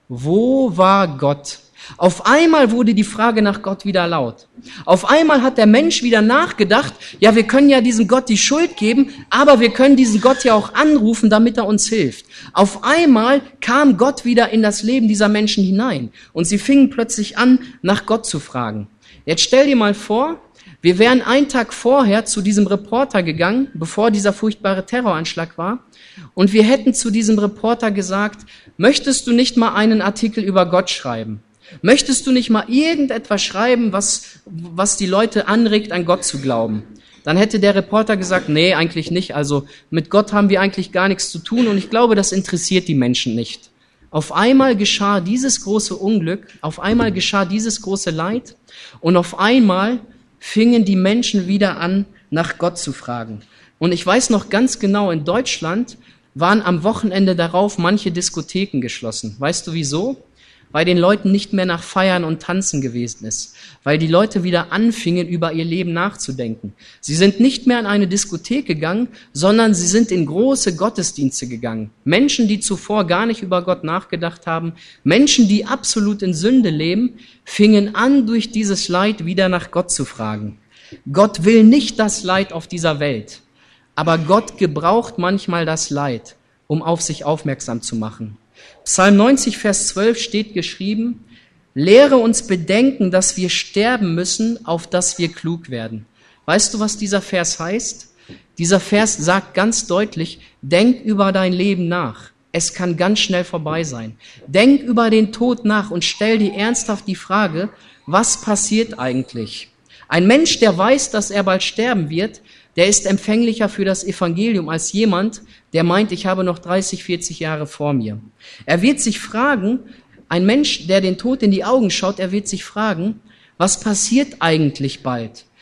S1: Wo war Gott? Auf einmal wurde die Frage nach Gott wieder laut. Auf einmal hat der Mensch wieder nachgedacht, ja, wir können ja diesem Gott die Schuld geben, aber wir können diesen Gott ja auch anrufen, damit er uns hilft. Auf einmal kam Gott wieder in das Leben dieser Menschen hinein und sie fingen plötzlich an, nach Gott zu fragen. Jetzt stell dir mal vor, wir wären einen Tag vorher zu diesem Reporter gegangen, bevor dieser furchtbare Terroranschlag war, und wir hätten zu diesem Reporter gesagt, möchtest du nicht mal einen Artikel über Gott schreiben? Möchtest du nicht mal irgendetwas schreiben, was die Leute anregt, an Gott zu glauben? Dann hätte der Reporter gesagt, nee, eigentlich nicht. Also mit Gott haben wir eigentlich gar nichts zu tun und ich glaube, das interessiert die Menschen nicht. Auf einmal geschah dieses große Unglück, auf einmal geschah dieses große Leid und auf einmal fingen die Menschen wieder an, nach Gott zu fragen. Und ich weiß noch ganz genau, in Deutschland waren am Wochenende darauf manche Diskotheken geschlossen. Weißt du wieso? Weil den Leuten nicht mehr nach Feiern und Tanzen gewesen ist. Weil die Leute wieder anfingen, über ihr Leben nachzudenken. Sie sind nicht mehr in eine Diskothek gegangen, sondern sie sind in große Gottesdienste gegangen. Menschen, die zuvor gar nicht über Gott nachgedacht haben, Menschen, die absolut in Sünde leben, fingen an, durch dieses Leid wieder nach Gott zu fragen. Gott will nicht das Leid auf dieser Welt. Aber Gott gebraucht manchmal das Leid, um auf sich aufmerksam zu machen. Psalm 90, Vers 12 steht geschrieben, lehre uns bedenken, dass wir sterben müssen, auf dass wir klug werden. Weißt du, was dieser Vers heißt? Dieser Vers sagt ganz deutlich, denk über dein Leben nach. Es kann ganz schnell vorbei sein. Denk über den Tod nach und stell dir ernsthaft die Frage, was passiert eigentlich? Ein Mensch, der weiß, dass er bald sterben wird, der ist empfänglicher für das Evangelium als jemand, der meint, ich habe noch 30, 40 Jahre vor mir. Er wird sich fragen, ein Mensch, der den Tod in die Augen schaut, er wird sich fragen, was passiert eigentlich bald?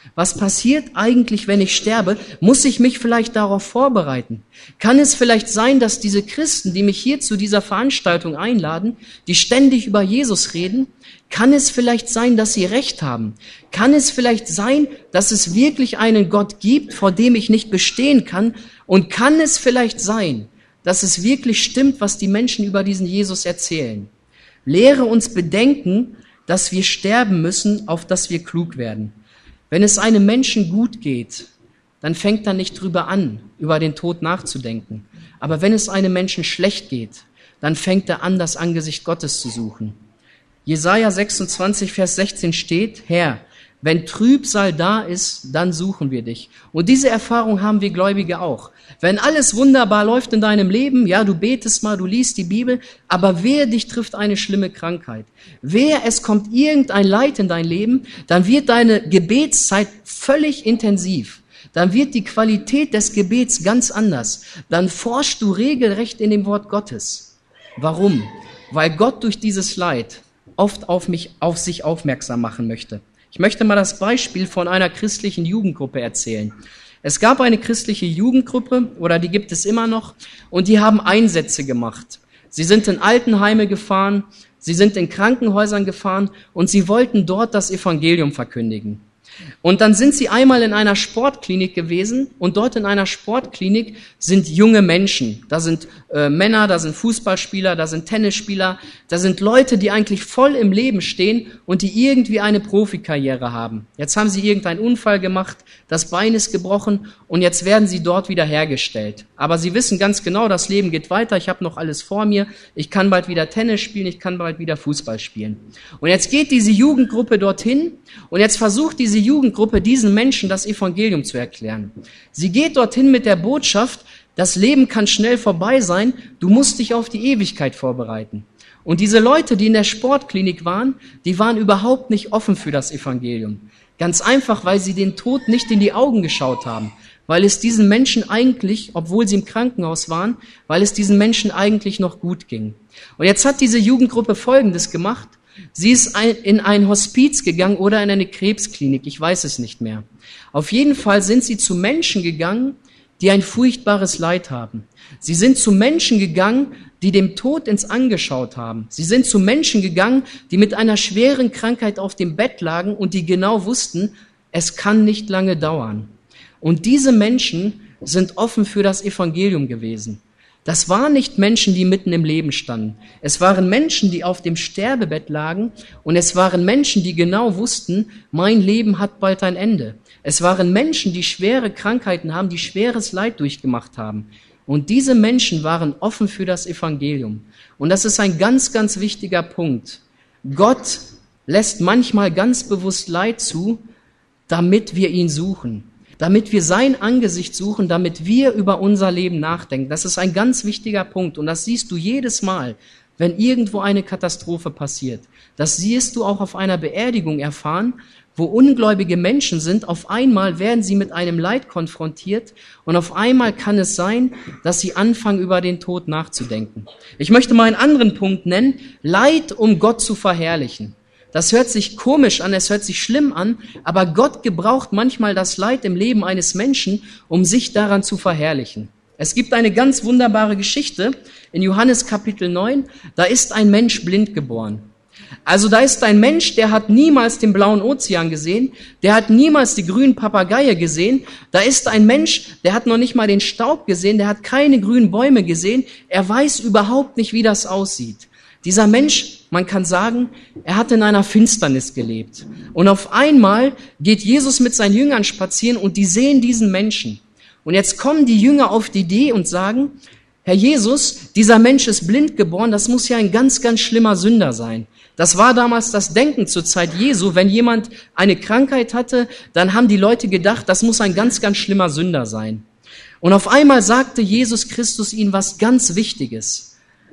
S1: Was passiert eigentlich, wenn ich sterbe? Muss ich mich vielleicht darauf vorbereiten? Kann es vielleicht sein, dass diese Christen, die mich hier zu dieser Veranstaltung einladen, die ständig über Jesus reden, kann es vielleicht sein, dass sie recht haben? Kann es vielleicht sein, dass es wirklich einen Gott gibt, vor dem ich nicht bestehen kann? Und kann es vielleicht sein, dass es wirklich stimmt, was die Menschen über diesen Jesus erzählen? Lehre uns bedenken, dass wir sterben müssen, auf dass wir klug werden. Wenn es einem Menschen gut geht, dann fängt er nicht drüber an, über den Tod nachzudenken. Aber wenn es einem Menschen schlecht geht, dann fängt er an, das Angesicht Gottes zu suchen. Jesaja 26, Vers 16 steht, Herr, wenn Trübsal da ist, dann suchen wir dich. Und diese Erfahrung haben wir Gläubige auch. Wenn alles wunderbar läuft in deinem Leben, ja, du betest mal, du liest die Bibel, aber wehe, dich trifft eine schlimme Krankheit. Wehe, es kommt irgendein Leid in dein Leben, dann wird deine Gebetszeit völlig intensiv. Dann wird die Qualität des Gebets ganz anders. Dann forschst du regelrecht in dem Wort Gottes. Warum? Weil Gott durch dieses Leid oft auf sich aufmerksam machen möchte. Ich möchte mal das Beispiel von einer christlichen Jugendgruppe erzählen. Es gab eine christliche Jugendgruppe, oder die gibt es immer noch, und die haben Einsätze gemacht. Sie sind in Altenheime gefahren, sie sind in Krankenhäusern gefahren und sie wollten dort das Evangelium verkündigen. Und dann sind sie einmal in einer Sportklinik gewesen und dort in einer Sportklinik sind junge Menschen. Da sind Männer, da sind Fußballspieler, da sind Tennisspieler, da sind Leute, die eigentlich voll im Leben stehen und die irgendwie eine Profikarriere haben. Jetzt haben sie irgendeinen Unfall gemacht, das Bein ist gebrochen und jetzt werden sie dort wieder hergestellt. Aber sie wissen ganz genau, das Leben geht weiter, ich habe noch alles vor mir, ich kann bald wieder Tennis spielen, ich kann bald wieder Fußball spielen. Und jetzt geht diese Jugendgruppe dorthin und jetzt versucht diese Jugendgruppe diesen Menschen das Evangelium zu erklären. Sie geht dorthin mit der Botschaft, das Leben kann schnell vorbei sein, du musst dich auf die Ewigkeit vorbereiten. Und diese Leute, die in der Sportklinik waren, die waren überhaupt nicht offen für das Evangelium. Ganz einfach, weil sie den Tod nicht in die Augen geschaut haben. Weil es diesen Menschen eigentlich, obwohl sie im Krankenhaus waren, weil es diesen Menschen eigentlich noch gut ging. Und jetzt hat diese Jugendgruppe Folgendes gemacht. Sie ist in ein Hospiz gegangen oder in eine Krebsklinik, ich weiß es nicht mehr. Auf jeden Fall sind sie zu Menschen gegangen, die ein furchtbares Leid haben. Sie sind zu Menschen gegangen, die dem Tod ins Angeschaut haben. Sie sind zu Menschen gegangen, die mit einer schweren Krankheit auf dem Bett lagen und die genau wussten, es kann nicht lange dauern. Und diese Menschen sind offen für das Evangelium gewesen. Das waren nicht Menschen, die mitten im Leben standen. Es waren Menschen, die auf dem Sterbebett lagen und es waren Menschen, die genau wussten, mein Leben hat bald ein Ende. Es waren Menschen, die schwere Krankheiten haben, die schweres Leid durchgemacht haben. Und diese Menschen waren offen für das Evangelium. Und das ist ein ganz, ganz wichtiger Punkt. Gott lässt manchmal ganz bewusst Leid zu, damit wir ihn suchen. Damit wir sein Angesicht suchen, damit wir über unser Leben nachdenken. Das ist ein ganz wichtiger Punkt und das siehst du jedes Mal, wenn irgendwo eine Katastrophe passiert. Das siehst du auch auf einer Beerdigung erfahren, wo ungläubige Menschen sind. Auf einmal werden sie mit einem Leid konfrontiert und auf einmal kann es sein, dass sie anfangen, über den Tod nachzudenken. Ich möchte mal einen anderen Punkt nennen, Leid, um Gott zu verherrlichen. Das hört sich komisch an, es hört sich schlimm an, aber Gott gebraucht manchmal das Leid im Leben eines Menschen, um sich daran zu verherrlichen. Es gibt eine ganz wunderbare Geschichte in Johannes Kapitel 9, da ist ein Mensch blind geboren. Also da ist ein Mensch, der hat niemals den blauen Ozean gesehen, der hat niemals die grünen Papageien gesehen, da ist ein Mensch, der hat noch nicht mal den Staub gesehen, der hat keine grünen Bäume gesehen, er weiß überhaupt nicht, wie das aussieht. Dieser Mensch, man kann sagen, er hat in einer Finsternis gelebt. Und auf einmal geht Jesus mit seinen Jüngern spazieren und die sehen diesen Menschen. Und jetzt kommen die Jünger auf die Idee und sagen, Herr Jesus, dieser Mensch ist blind geboren, das muss ja ein ganz, ganz schlimmer Sünder sein. Das war damals das Denken zur Zeit Jesu. Wenn jemand eine Krankheit hatte, dann haben die Leute gedacht, das muss ein ganz, ganz schlimmer Sünder sein. Und auf einmal sagte Jesus Christus ihnen was ganz Wichtiges.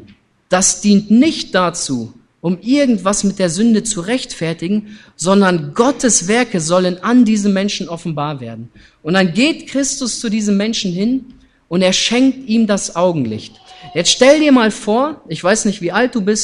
S1: Das dient nicht dazu, um irgendwas mit der Sünde zu rechtfertigen, sondern Gottes Werke sollen an diesem Menschen offenbar werden. Und dann geht Christus zu diesem Menschen hin und er schenkt ihm das Augenlicht. Jetzt stell dir mal vor, ich weiß nicht, wie alt du bist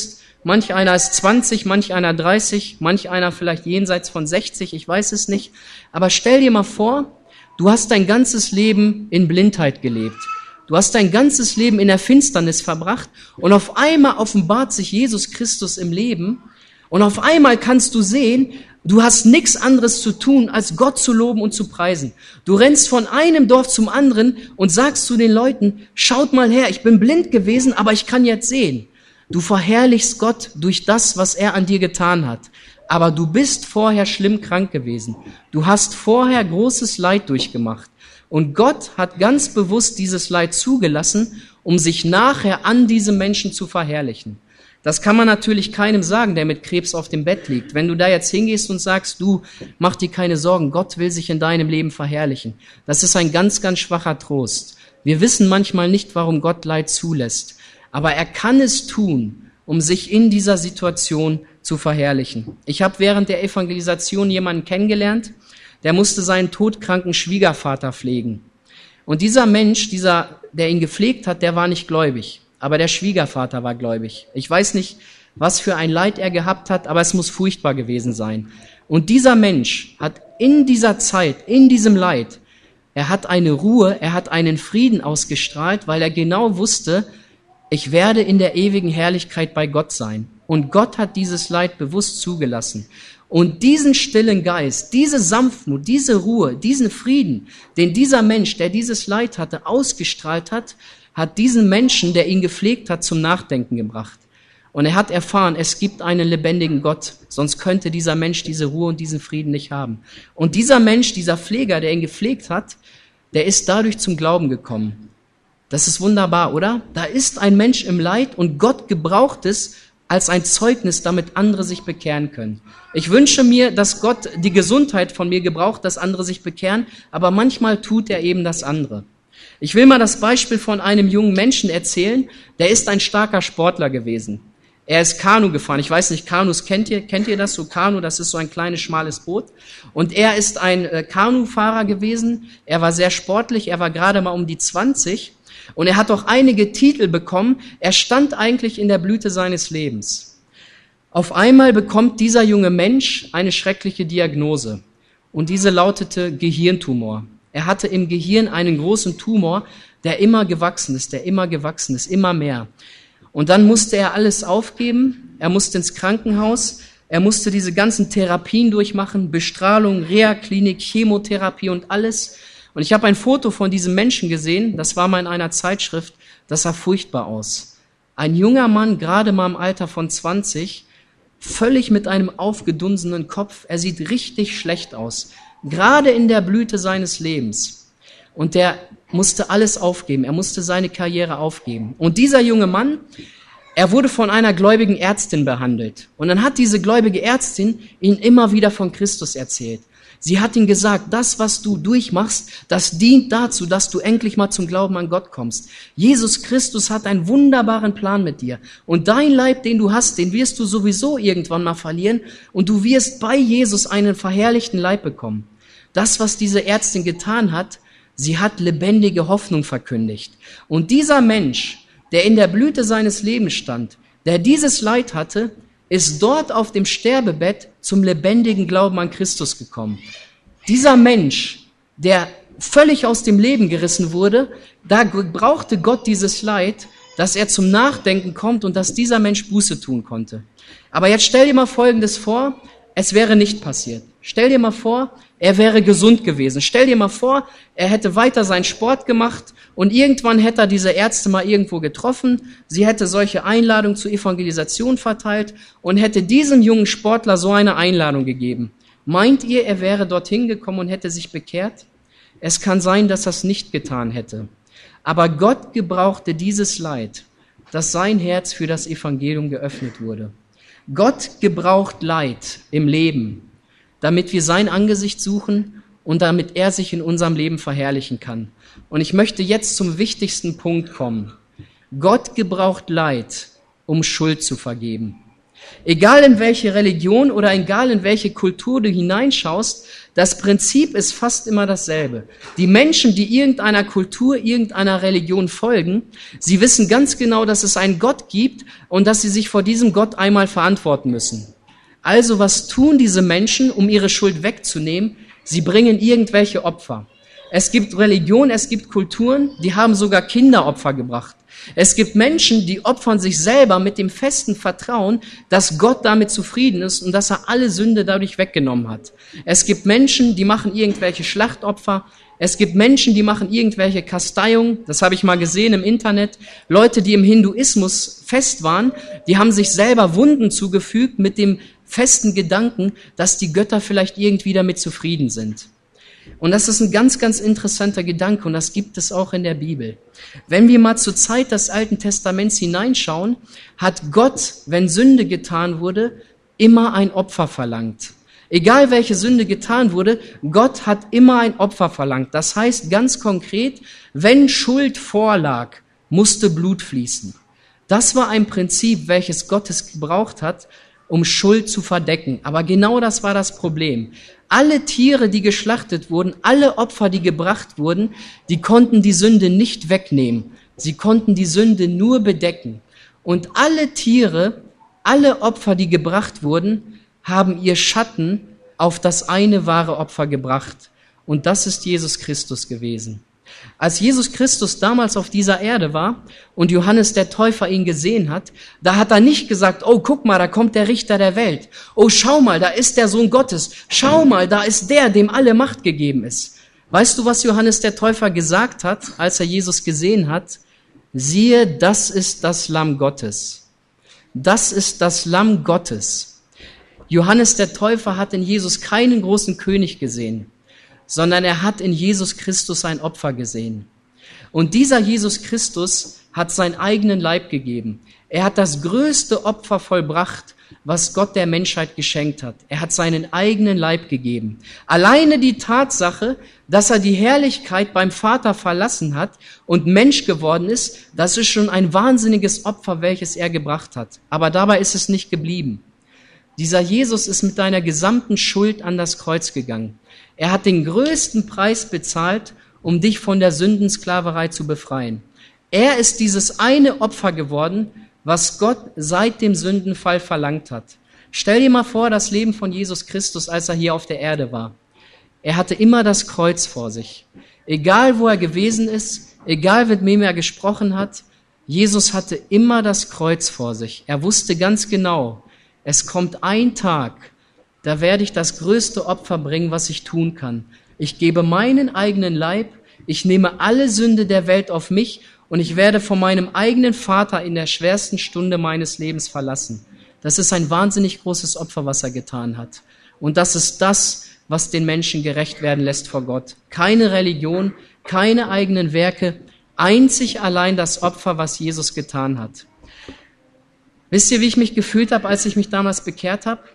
S1: manch einer ist 20, manch einer 30, manch einer vielleicht jenseits von 60, ich weiß es nicht. Aber stell dir mal vor, du hast dein ganzes Leben in Blindheit gelebt. Du hast dein ganzes Leben in der Finsternis verbracht und auf einmal offenbart sich Jesus Christus im Leben und auf einmal kannst du sehen, du hast nichts anderes zu tun, als Gott zu loben und zu preisen. Du rennst von einem Dorf zum anderen und sagst zu den Leuten, schaut mal her, ich bin blind gewesen, aber ich kann jetzt sehen. Du verherrlichst Gott durch das, was er an dir getan hat. Aber du bist vorher schlimm krank gewesen. Du hast vorher großes Leid durchgemacht. Und Gott hat ganz bewusst dieses Leid zugelassen, um sich nachher an diesem Menschen zu verherrlichen. Das kann man natürlich keinem sagen, der mit Krebs auf dem Bett liegt. Wenn du da jetzt hingehst und sagst, du, mach dir keine Sorgen, Gott will sich in deinem Leben verherrlichen. Das ist ein ganz, ganz schwacher Trost. Wir wissen manchmal nicht, warum Gott Leid zulässt. Aber er kann es tun, um sich in dieser Situation zu verherrlichen. Ich habe während der Evangelisation jemanden kennengelernt, der musste seinen todkranken Schwiegervater pflegen. Und dieser Mensch, der ihn gepflegt hat, der war nicht gläubig. Aber der Schwiegervater war gläubig. Ich weiß nicht, was für ein Leid er gehabt hat, aber es muss furchtbar gewesen sein. Und dieser Mensch hat in dieser Zeit, in diesem Leid, er hat eine Ruhe, er hat einen Frieden ausgestrahlt, weil er genau wusste, ich werde in der ewigen Herrlichkeit bei Gott sein. Und Gott hat dieses Leid bewusst zugelassen. Und diesen stillen Geist, diese Sanftmut, diese Ruhe, diesen Frieden, den dieser Mensch, der dieses Leid hatte, ausgestrahlt hat, hat diesen Menschen, der ihn gepflegt hat, zum Nachdenken gebracht. Und er hat erfahren, es gibt einen lebendigen Gott, sonst könnte dieser Mensch diese Ruhe und diesen Frieden nicht haben. Und dieser Mensch, dieser Pfleger, der ihn gepflegt hat, der ist dadurch zum Glauben gekommen. Das ist wunderbar, oder? Da ist ein Mensch im Leid und Gott gebraucht es als ein Zeugnis, damit andere sich bekehren können. Ich wünsche mir, dass Gott die Gesundheit von mir gebraucht, dass andere sich bekehren, aber manchmal tut er eben das andere. Ich will mal das Beispiel von einem jungen Menschen erzählen, der ist ein starker Sportler gewesen. Er ist Kanu gefahren. Ich weiß nicht, Kanus kennt ihr das? So Kanu, das ist so ein kleines, schmales Boot. Und er ist ein Kanufahrer gewesen. Er war sehr sportlich, er war gerade mal um die 20 und er hat auch einige Titel bekommen. Er stand eigentlich in der Blüte seines Lebens. Auf einmal bekommt dieser junge Mensch eine schreckliche Diagnose und diese lautete Gehirntumor. Er hatte im Gehirn einen großen Tumor, der immer gewachsen ist, immer mehr. Und dann musste er alles aufgeben, er musste ins Krankenhaus, er musste diese ganzen Therapien durchmachen, Bestrahlung, Reha-Klinik, Chemotherapie und alles. Und ich habe ein Foto von diesem Menschen gesehen, das war mal in einer Zeitschrift, das sah furchtbar aus. Ein junger Mann, gerade mal im Alter von 20, völlig mit einem aufgedunsenen Kopf, er sieht richtig schlecht aus. Gerade in der Blüte seines Lebens. Und der musste alles aufgeben. Er musste seine Karriere aufgeben. Und dieser junge Mann, er wurde von einer gläubigen Ärztin behandelt. Und dann hat diese gläubige Ärztin ihn immer wieder von Christus erzählt. Sie hat ihm gesagt, das, was du durchmachst, das dient dazu, dass du endlich mal zum Glauben an Gott kommst. Jesus Christus hat einen wunderbaren Plan mit dir. Und dein Leib, den du hast, den wirst du sowieso irgendwann mal verlieren. Und du wirst bei Jesus einen verherrlichten Leib bekommen. Das, was diese Ärztin getan hat, sie hat lebendige Hoffnung verkündigt. Und dieser Mensch, der in der Blüte seines Lebens stand, der dieses Leid hatte, ist dort auf dem Sterbebett zum lebendigen Glauben an Christus gekommen. Dieser Mensch, der völlig aus dem Leben gerissen wurde, da brauchte Gott dieses Leid, dass er zum Nachdenken kommt und dass dieser Mensch Buße tun konnte. Aber jetzt stell dir mal Folgendes vor, es wäre nicht passiert. Stell dir mal vor, er wäre gesund gewesen. Stell dir mal vor, er hätte weiter seinen Sport gemacht und irgendwann hätte er diese Ärzte mal irgendwo getroffen. Sie hätte solche Einladungen zur Evangelisation verteilt und hätte diesem jungen Sportler so eine Einladung gegeben. Meint ihr, er wäre dorthin gekommen und hätte sich bekehrt? Es kann sein, dass er es nicht getan hätte. Aber Gott gebrauchte dieses Leid, dass sein Herz für das Evangelium geöffnet wurde. Gott gebraucht Leid im Leben, damit wir sein Angesicht suchen und damit er sich in unserem Leben verherrlichen kann. Und ich möchte jetzt zum wichtigsten Punkt kommen. Gott gebraucht Leid, um Schuld zu vergeben. Egal in welche Religion oder egal in welche Kultur du hineinschaust, das Prinzip ist fast immer dasselbe. Die Menschen, die irgendeiner Kultur, irgendeiner Religion folgen, sie wissen ganz genau, dass es einen Gott gibt und dass sie sich vor diesem Gott einmal verantworten müssen. Also was tun diese Menschen, um ihre Schuld wegzunehmen? Sie bringen irgendwelche Opfer. Es gibt Religionen, es gibt Kulturen, die haben sogar Kinderopfer gebracht. Es gibt Menschen, die opfern sich selber mit dem festen Vertrauen, dass Gott damit zufrieden ist und dass er alle Sünde dadurch weggenommen hat. Es gibt Menschen, die machen irgendwelche Schlachtopfer. Es gibt Menschen, die machen irgendwelche Kasteiungen. Das habe ich mal gesehen im Internet. Leute, die im Hinduismus fest waren, die haben sich selber Wunden zugefügt mit dem festen Gedanken, dass die Götter vielleicht irgendwie damit zufrieden sind. Und das ist ein ganz, ganz interessanter Gedanke und das gibt es auch in der Bibel. Wenn wir mal zur Zeit des Alten Testaments hineinschauen, hat Gott, wenn Sünde getan wurde, immer ein Opfer verlangt. Egal welche Sünde getan wurde, Gott hat immer ein Opfer verlangt. Das heißt ganz konkret, wenn Schuld vorlag, musste Blut fließen. Das war ein Prinzip, welches Gottes gebraucht hat, um Schuld zu verdecken. Aber genau das war das Problem. Alle Tiere, die geschlachtet wurden, alle Opfer, die gebracht wurden, die konnten die Sünde nicht wegnehmen. Sie konnten die Sünde nur bedecken. Und alle Tiere, alle Opfer, die gebracht wurden, haben ihr Schatten auf das eine wahre Opfer gebracht. Und das ist Jesus Christus gewesen. Als Jesus Christus damals auf dieser Erde war und Johannes der Täufer ihn gesehen hat, da hat er nicht gesagt, oh, guck mal, da kommt der Richter der Welt. Oh, schau mal, da ist der Sohn Gottes. Schau mal, da ist der, dem alle Macht gegeben ist. Weißt du, was Johannes der Täufer gesagt hat, als er Jesus gesehen hat? Siehe, das ist das Lamm Gottes. Das ist das Lamm Gottes. Johannes der Täufer hat in Jesus keinen großen König gesehen, sondern er hat in Jesus Christus ein Opfer gesehen. Und dieser Jesus Christus hat seinen eigenen Leib gegeben. Er hat das größte Opfer vollbracht, was Gott der Menschheit geschenkt hat. Er hat seinen eigenen Leib gegeben. Alleine die Tatsache, dass er die Herrlichkeit beim Vater verlassen hat und Mensch geworden ist, das ist schon ein wahnsinniges Opfer, welches er gebracht hat. Aber dabei ist es nicht geblieben. Dieser Jesus ist mit deiner gesamten Schuld an das Kreuz gegangen. Er hat den größten Preis bezahlt, um dich von der Sündensklaverei zu befreien. Er ist dieses eine Opfer geworden, was Gott seit dem Sündenfall verlangt hat. Stell dir mal vor, das Leben von Jesus Christus, als er hier auf der Erde war. Er hatte immer das Kreuz vor sich. Egal, wo er gewesen ist, egal, mit wem er gesprochen hat, Jesus hatte immer das Kreuz vor sich. Er wusste ganz genau, es kommt ein Tag, da werde ich das größte Opfer bringen, was ich tun kann. Ich gebe meinen eigenen Leib, ich nehme alle Sünde der Welt auf mich und ich werde von meinem eigenen Vater in der schwersten Stunde meines Lebens verlassen. Das ist ein wahnsinnig großes Opfer, was er getan hat. Und das ist das, was den Menschen gerecht werden lässt vor Gott. Keine Religion, keine eigenen Werke, einzig allein das Opfer, was Jesus getan hat. Wisst ihr, wie ich mich gefühlt habe, als ich mich damals bekehrt habe?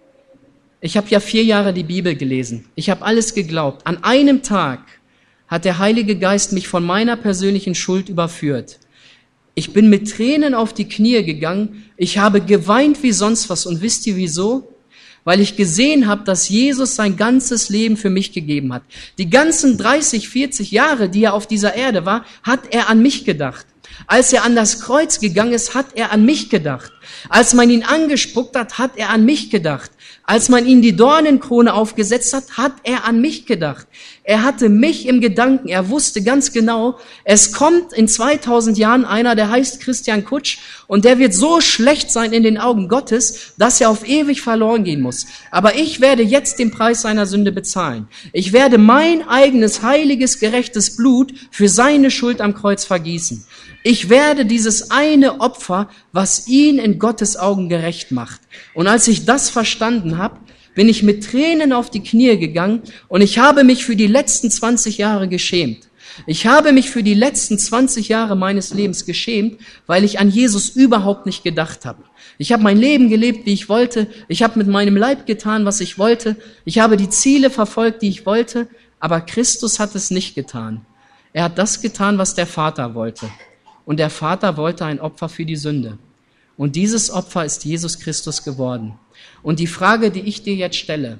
S1: Ich habe ja 4 Jahre die Bibel gelesen. Ich habe alles geglaubt. An einem Tag hat der Heilige Geist mich von meiner persönlichen Schuld überführt. Ich bin mit Tränen auf die Knie gegangen. Ich habe geweint wie sonst was. Und wisst ihr wieso? Weil ich gesehen habe, dass Jesus sein ganzes Leben für mich gegeben hat. Die ganzen 30, 40 Jahre, die er auf dieser Erde war, hat er an mich gedacht. Als er an das Kreuz gegangen ist, hat er an mich gedacht. Als man ihn angespuckt hat, hat er an mich gedacht. Als man ihm die Dornenkrone aufgesetzt hat, hat er an mich gedacht. Er hatte mich im Gedanken. Er wusste ganz genau, es kommt in 2000 Jahren einer, der heißt Christian Kutsch und der wird so schlecht sein in den Augen Gottes, dass er auf ewig verloren gehen muss. Aber ich werde jetzt den Preis seiner Sünde bezahlen. Ich werde mein eigenes, heiliges, gerechtes Blut für seine Schuld am Kreuz vergießen. Ich werde dieses eine Opfer, was ihn in Gottes Augen gerecht macht. Und als ich das verstanden habe, bin ich mit Tränen auf die Knie gegangen und ich habe mich für die letzten 20 Jahre geschämt. Ich habe mich für die letzten 20 Jahre meines Lebens geschämt, weil ich an Jesus überhaupt nicht gedacht habe. Ich habe mein Leben gelebt, wie ich wollte. Ich habe mit meinem Leib getan, was ich wollte. Ich habe die Ziele verfolgt, die ich wollte. Aber Christus hat es nicht getan. Er hat das getan, was der Vater wollte. Und der Vater wollte ein Opfer für die Sünde. Und dieses Opfer ist Jesus Christus geworden. Und die Frage, die ich dir jetzt stelle,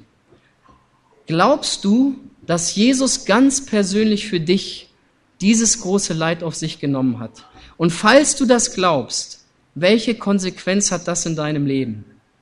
S1: glaubst du, dass Jesus ganz persönlich für dich dieses große Leid auf sich genommen hat? Und falls du das glaubst, welche Konsequenz hat das in deinem Leben?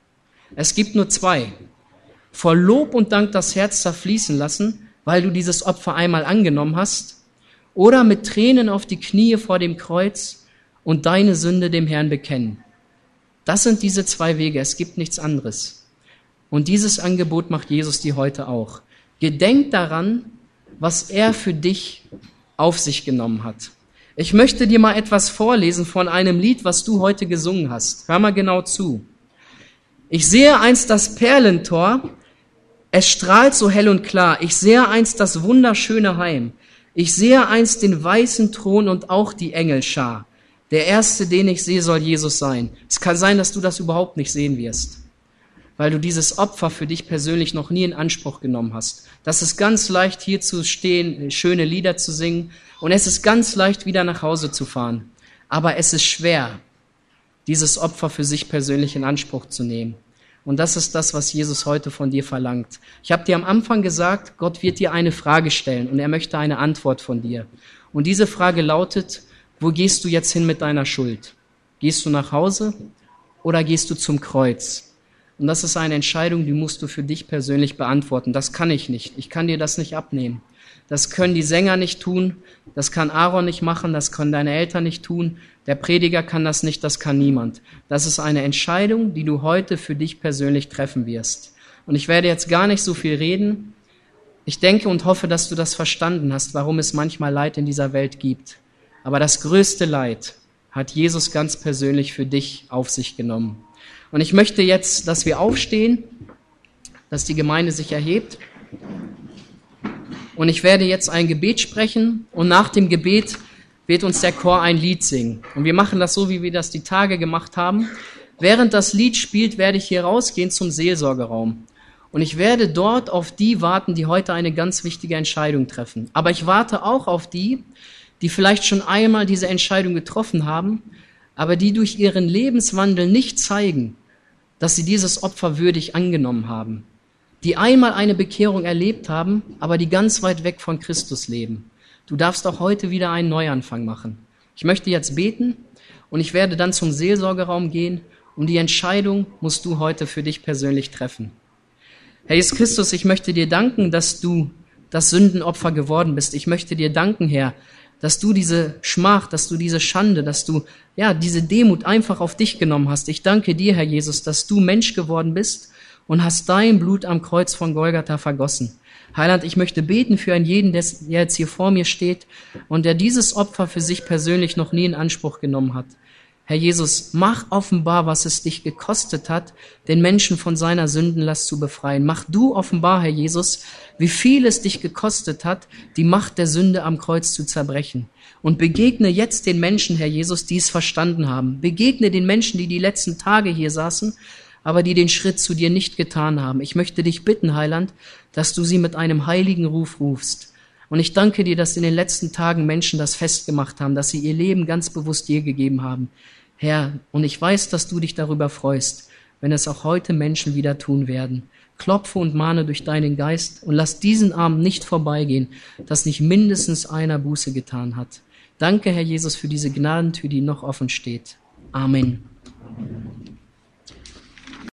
S1: Es gibt nur zwei. Vor Lob und Dank das Herz zerfließen lassen, weil du dieses Opfer einmal angenommen hast, oder mit Tränen auf die Knie vor dem Kreuz und deine Sünde dem Herrn bekennen. Das sind diese zwei Wege, es gibt nichts anderes. Und dieses Angebot macht Jesus dir heute auch. Gedenk daran, was er für dich auf sich genommen hat. Ich möchte dir mal etwas vorlesen von einem Lied, was du heute gesungen hast. Hör mal genau zu. Ich sehe einst das Perlentor, es strahlt so hell und klar. Ich sehe einst das wunderschöne Heim. Ich sehe einst den weißen Thron und auch die Engelschar. Der erste, den ich sehe, soll Jesus sein. Es kann sein, dass du das überhaupt nicht sehen wirst, weil du dieses Opfer für dich persönlich noch nie in Anspruch genommen hast. Das ist ganz leicht, hier zu stehen, schöne Lieder zu singen, und es ist ganz leicht, wieder nach Hause zu fahren. Aber es ist schwer, dieses Opfer für sich persönlich in Anspruch zu nehmen. Und das ist das, was Jesus heute von dir verlangt. Ich habe dir am Anfang gesagt, Gott wird dir eine Frage stellen und er möchte eine Antwort von dir. Und diese Frage lautet, wo gehst du jetzt hin mit deiner Schuld? Gehst du nach Hause oder gehst du zum Kreuz? Und das ist eine Entscheidung, die musst du für dich persönlich beantworten. Das kann ich nicht. Ich kann dir das nicht abnehmen. Das können die Sänger nicht tun, das kann Aaron nicht machen, das können deine Eltern nicht tun, der Prediger kann das nicht, das kann niemand. Das ist eine Entscheidung, die du heute für dich persönlich treffen wirst. Und ich werde jetzt gar nicht so viel reden. Ich denke und hoffe, dass du das verstanden hast, warum es manchmal Leid in dieser Welt gibt. Aber das größte Leid hat Jesus ganz persönlich für dich auf sich genommen. Und ich möchte jetzt, dass wir aufstehen, dass die Gemeinde sich erhebt. Und ich werde jetzt ein Gebet sprechen und nach dem Gebet wird uns der Chor ein Lied singen. Und wir machen das so, wie wir das die Tage gemacht haben. Während das Lied spielt, werde ich hier rausgehen zum Seelsorgeraum. Und ich werde dort auf die warten, die heute eine ganz wichtige Entscheidung treffen. Aber ich warte auch auf die, die vielleicht schon einmal diese Entscheidung getroffen haben, aber die durch ihren Lebenswandel nicht zeigen, dass sie dieses Opfer würdig angenommen haben. Die einmal eine Bekehrung erlebt haben, aber die ganz weit weg von Christus leben. Du darfst auch heute wieder einen Neuanfang machen. Ich möchte jetzt beten und ich werde dann zum Seelsorgeraum gehen und die Entscheidung musst du heute für dich persönlich treffen. Herr Jesus Christus, ich möchte dir danken, dass du das Sündenopfer geworden bist. Ich möchte dir danken, Herr, dass du diese Schmach, dass du diese Schande, dass du diese Demut einfach auf dich genommen hast. Ich danke dir, Herr Jesus, dass du Mensch geworden bist und hast dein Blut am Kreuz von Golgatha vergossen. Heiland, ich möchte beten für einen jeden, der jetzt hier vor mir steht und der dieses Opfer für sich persönlich noch nie in Anspruch genommen hat. Herr Jesus, mach offenbar, was es dich gekostet hat, den Menschen von seiner Sündenlast zu befreien. Mach du offenbar, Herr Jesus, wie viel es dich gekostet hat, die Macht der Sünde am Kreuz zu zerbrechen. Und begegne jetzt den Menschen, Herr Jesus, die es verstanden haben. Begegne den Menschen, die letzten Tage hier saßen, aber die den Schritt zu dir nicht getan haben. Ich möchte dich bitten, Heiland, dass du sie mit einem heiligen Ruf rufst. Und ich danke dir, dass in den letzten Tagen Menschen das festgemacht haben, dass sie ihr Leben ganz bewusst dir gegeben haben. Herr, und ich weiß, dass du dich darüber freust, wenn es auch heute Menschen wieder tun werden. Klopfe und mahne durch deinen Geist und lass diesen Abend nicht vorbeigehen, dass nicht mindestens einer Buße getan hat. Danke, Herr Jesus, für diese Gnadentür, die noch offen steht. Amen.